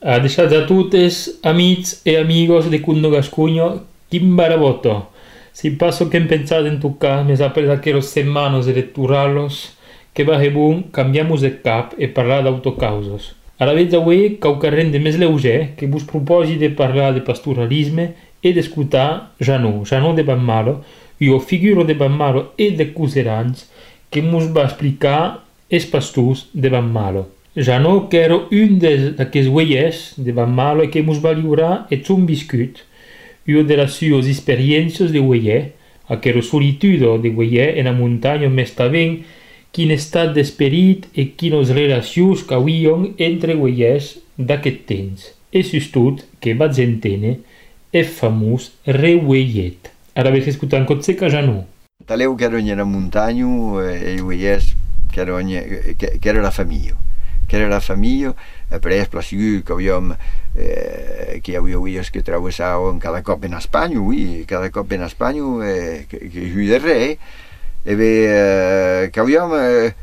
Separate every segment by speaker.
Speaker 1: Deixate a tuttes, amics e amigos de Cundo Gascugno, Kimbaraboto. Si paso que pensate en tu cas, me sapere aqueros semanos elettorals que va bun, cambiamos de cap e parlar d'autocausos. Ara veig avui quaucarren de més leuger que vos proposi de parlar de pastoralisme e d'escutar Janot de Banmalo, o figuro de Banmalo e de Cuserans que mos va explicar els pastors de Banmalo. Janot que era un d'aquests ueiers de Banmalo e que mos va lliurar et son biscut, una de les sues experiències de ueier, aquella solitudo de ueier en la muntanya més tabent, quin estat d'esperit e quines relacions que havíem entre ueiers d'aquest temps. E sustot que vaig entendre el famós reueiet. Ara veig escoltant cotseca Janot.
Speaker 2: Taleu che ero nella montagna e i ueiers che era la famiglia. Per esempio che abbiamo che havia ueiers che attraversavano cada cop in Spagna, che giù del re, e che abbiamo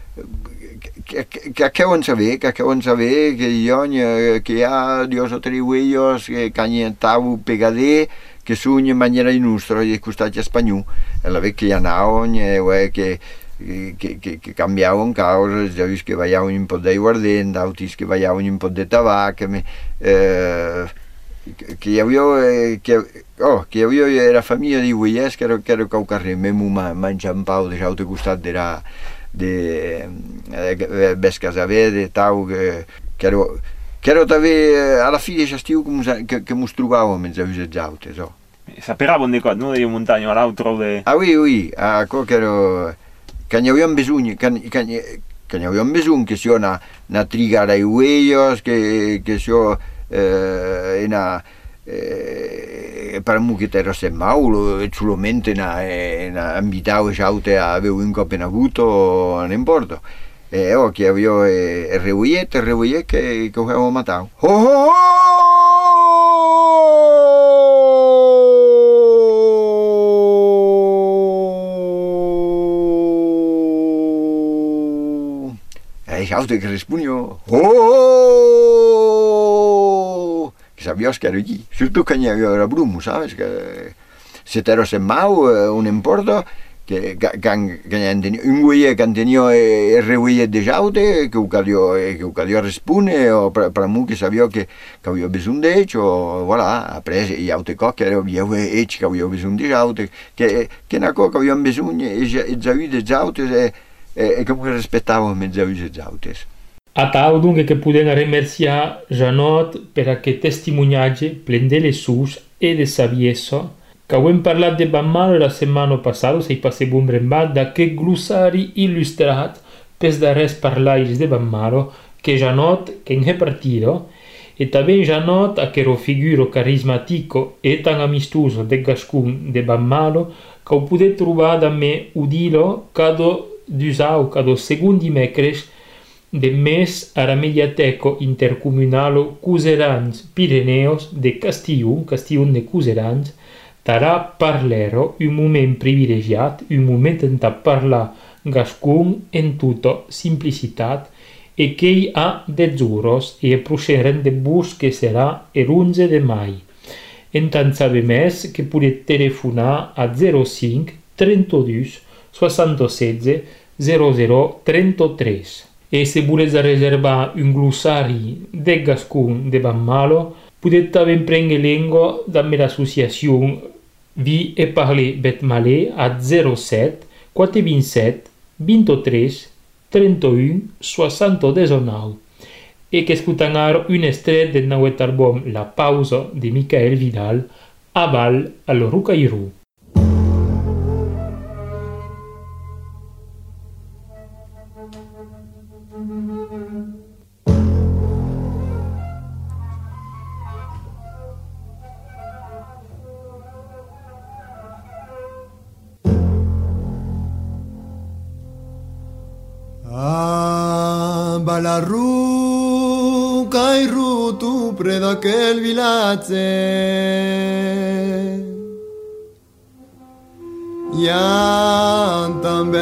Speaker 2: che acabon saber que hi ha dos o tres ueiers que canyentau pegader que són in maniera nostra del costat espanyol, e la ve che anaven que cambiaven causes, ja vist que ballaven un pot d'aiguardent, d'altres que ballaven un pot de tabac, que hi havia la família de ueiers que era cau carrer, mesmo menjant pau de l'altre costat de Bescasaver, de tau, que era també a la fi d'estiu que mos trobàvem entre els altres.
Speaker 3: Sapevamo di cosa, non di montagna, ma l'altro de...
Speaker 2: Ah oui, que era... que n'hi havíem bisogno, que si una trigara i ueios, que si per mu che era semmauro e solamente invitavo gente a avere un cop in avuto non importa e che avevo il reuiet che avevo matato e gente che rispondono que sabías que era allí. Surtout quand il y avait la brume, ¿sabes? Que si te eras en mau, un importa, que un güey que tenía el rehuellet de jaute, que ucadio respone, o para mí que sabía que había bisogno de hecho, o voilà, après, il y a autre cosa que había hecho que había bisogno de jaute, que una cosa que había bisogno, e già de jautes, e come rispettavano i de jautes.
Speaker 1: A tal dunque che podem remerciar Janot per aquest testimoniatge plen de leçons e de saviesa que hem parlat de Banmalo la setmana passada, si passeu un brembat d'aquest glossari il·lustrat pels darrers parlais de Banmalo que Janot que en repartido e també Janot aquero figuro carismatico e tan amistoso de Gascun de Banmalo que ho podeu trobar també udilo cada segon dimecres de mes a la Mediateca Intercomunale Cuserans Pirineos de Castillon de Cuserans, tarà parlero un moment privilegiat, un moment en parlar gascun en tota simplicitat e che hi ha de giuros e prochain de bus que serà l'11 de mai. En tant sabe més que podeu telefonar a 05 32 67 00 33. E se volete reservar un glossari de Gascun de Banmalo, potete també prendre lingua da l'associazione Vi e Parler Betmalé a 07 427 23 31 79 e che ascoltano un estret del nuovo album La Pausa di Michael Vidal a Val al Rucairú.
Speaker 4: La ruca e rutu pre d'aquel vilatge hi ha també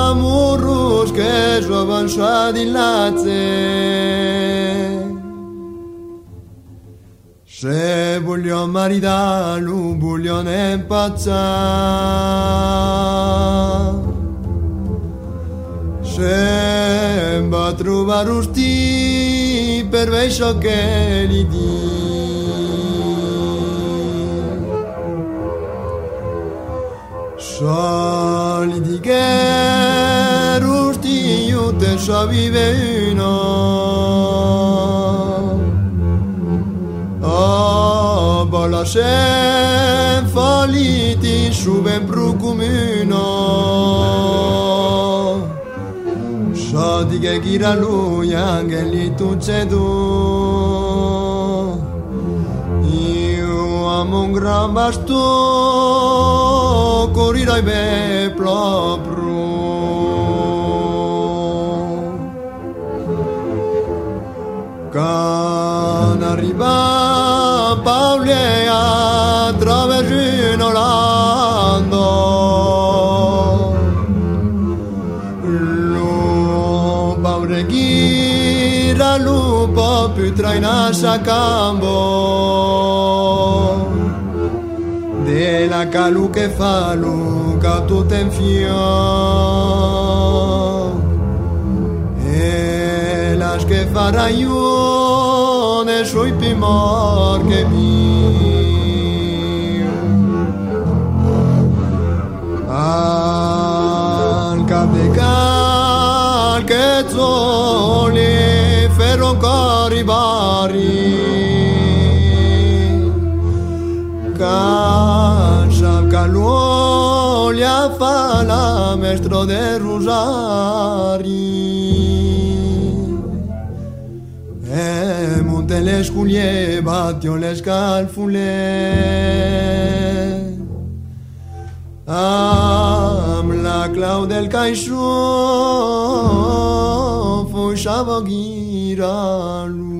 Speaker 4: l'amorros que jo avançar dins l'atge Se voglio maridarlo, voglio impazzare. Se va a trovare usti per veso che gli di. Solidi che rusti io te so vive uno. Oh, bola se faliti su ben procumino. So di che gira lui anche lì tu c'è tu. Io amo un gran bastone, corrirai be proprio. Can arriva Paola attraverso l'ando, lo Paola gira lupo più trainasa cambo. De la calu che fa Luca tutto in fio e la che farà io ne sui pimor che mio al capecal che zoli ferro caribari Cansa caluolia fa la maestro de Rosari e monte le sculie battio le scalfule am la clau del caixo fu sciavagiralu.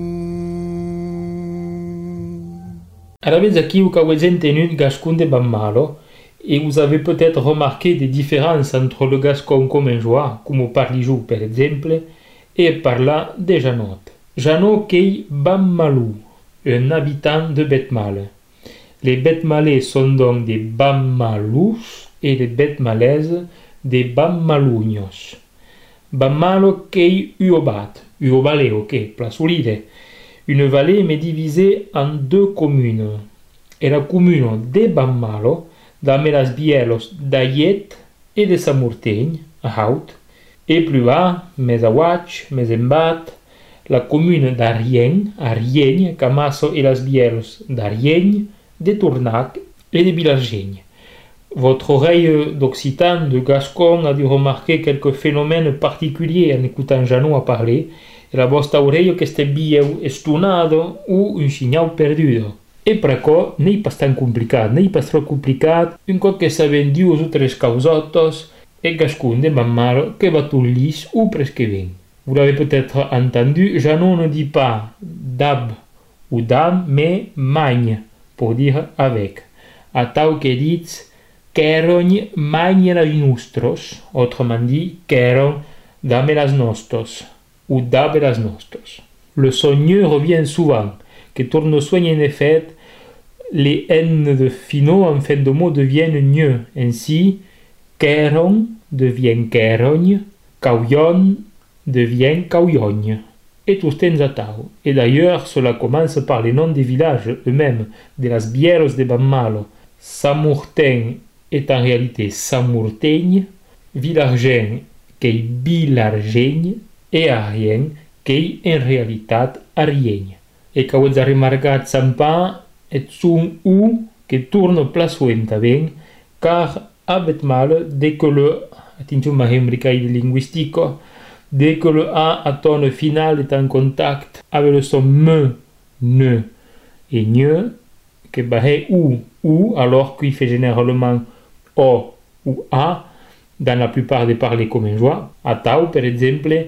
Speaker 1: Avez aquí où vous avez tenu gascon de Bammalo, et vous avez peut-être remarqué des différences entre le gascon commingeois, comme au Parlijou par exemple, et par là de Janot. Janot qu'est Bammalou, un habitant de Betmal. Les Betmalais sont donc des Bammalous et les Betmalaises des Bammaluños. Bammalo qu'est Uobat, Uobale, ok, place Ulide. Une vallée mais divisée en deux communes. Et la commune de Bammalo, dans les bielos d'Ayet et de Samurteigne, à Haut, et plus bas, mais à Watch, mais en Bat, la commune d'Ariègne, Ariègne, Camasso et las bielos d'Ariègne, de Tournac et de Vilargeigne. Votre oreille d'occitan, de gascon, a dû remarquer quelques phénomènes particuliers en écoutant Janot parler, e la vostra oreille che ste bieu estunado o un signal perduto. E per co nei pas tan complicat, nei pas tro complicat, un cop che saben duos o tres causottos e gascun de Bammalo che va tout lis ou presque ben. Vous l'avez peut-être entendu, Janot ne dit pas dab ou dam, mais magne, pour dire avec. A tau que dit qu'erogne magne las nostros, autrement dit qu'eron dame las nostos. Ou d'aberas nostos. Le sonneux revient souvent, que tourne soigne en effet, les N de finaux en fin de mot deviennent gneux. Ainsi, queron devient querogne, cauillon devient cauillogne. Et tous tenzatao. Et d'ailleurs, cela commence par les noms des villages eux-mêmes, de las bielos de Bammalo. Samurteigne est en réalité Samurteigne, Vilargeigne qu'est Vilargeigne, et Ariègne, qui est en réalité Ariègne. Et quand vous avez remarqué Sampa, est un U qui tourne place bien, car à Betmal, dès que le, attention ma linguistique, dès que le A à ton final est en contact avec le son me, ne et ne, que bahé ou, alors qu'il fait généralement O ou A, dans la plupart des parlers commingeois, à Tau par exemple,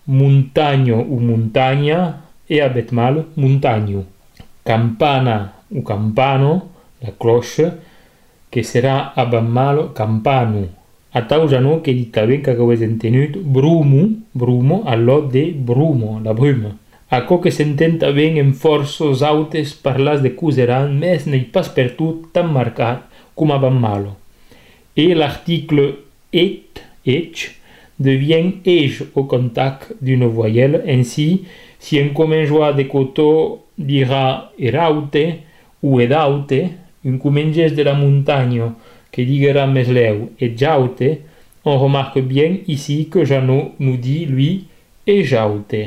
Speaker 1: montagno ou montagna et à Betmal montagno. Campana ou campano, la cloche, que sera a Bammalo campano. A Tau Janot que dit bien que vous avez entendu brumo, brumo, à l'autre de brumo, la brume. Aquò que s'ententa ben en forços autes parlats de Cuseran, mais n'est pas per tot tan marcat com a Banmalo. Et l'article ech devient ej au contact d'une voyelle. Ainsi, si un comenjois de coteau dira eraute ou edaute, un comenges de la montagne que diguera mesleu ejaute, on remarque bien ici que Jeannot nous dit, lui, ejaute.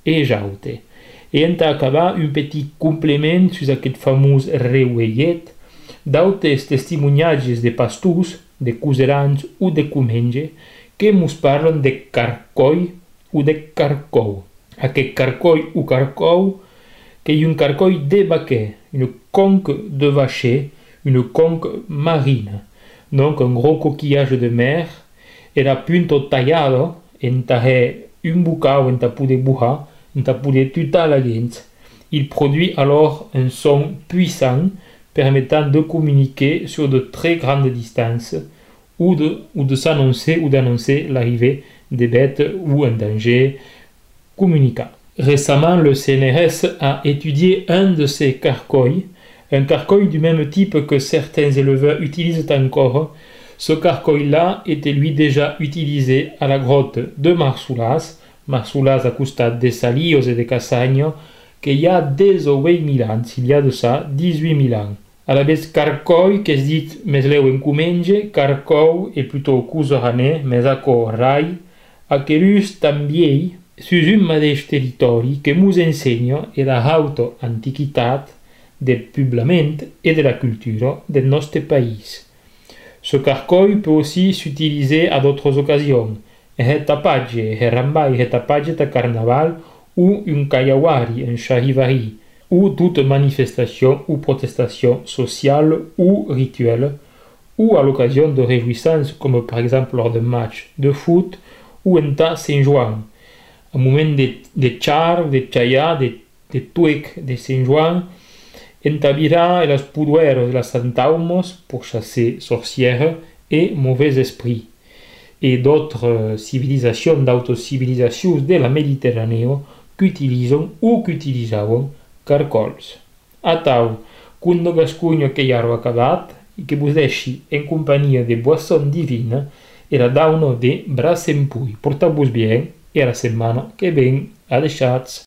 Speaker 1: Et on a acabat un petit complément sur aquest famós reuellet d'autres testimoniatges de pastors, de cuserans ou de comenge que mos parlen de carcoi ou de carcou. Aquest carcoi ou carcou que est un carcoi de vaquer, une conque de vacher, une conque marine, donc un gros coquillage de mer, era punto tallado, entahe un boucau enta poder buha, enta poder tutar la lent. Il produit alors un son puissant permettant de communiquer sur de très grandes distances ou de s'annoncer ou d'annoncer l'arrivée des bêtes ou un danger communicant. Récemment, le CNRS a étudié un de ces carcoïs, un carcoï du même type que certains éleveurs utilisent encore. Ce carcoï-là était lui déjà utilisé à la grotte de Marsoulas à costat de Salios et de Cassagno, qu'il y a des 8 000 ans, il y a de ça 18 000 ans. À la vez carcoï, que se dit mesleu en comenge, carcou est plutôt cuseranais, mais aco rai, aquelus també sur un mateix territori que nous enseigne la haute antiquitat del poblament et de la culture de notre pays. Ce carcoï peut aussi s'utiliser à d'autres occasions. Un tapage, un rambai, un tapage de carnaval ou un kayawari, un charivari, ou toute manifestation ou protestation sociale ou rituelle, ou à l'occasion de réjouissances comme par exemple lors d'un match de foot ou en tas Saint-Jouan. Un moment de char, de chaya, de tuec de Saint-Jouan, entabira les pudueros de las Santaumos pour chasser sorcières et mauvais esprits, et d'autres civilisations d'autocivilisations de la Méditerranée qu'utilisent ou qu'utilisaven carcols. Atau, cuando gascugno que ja ha acabat i que vos deixi en companyia de boisson divina era dauno de Brasempui. Portau-vos bien e a la setmana que ven. Adeixats!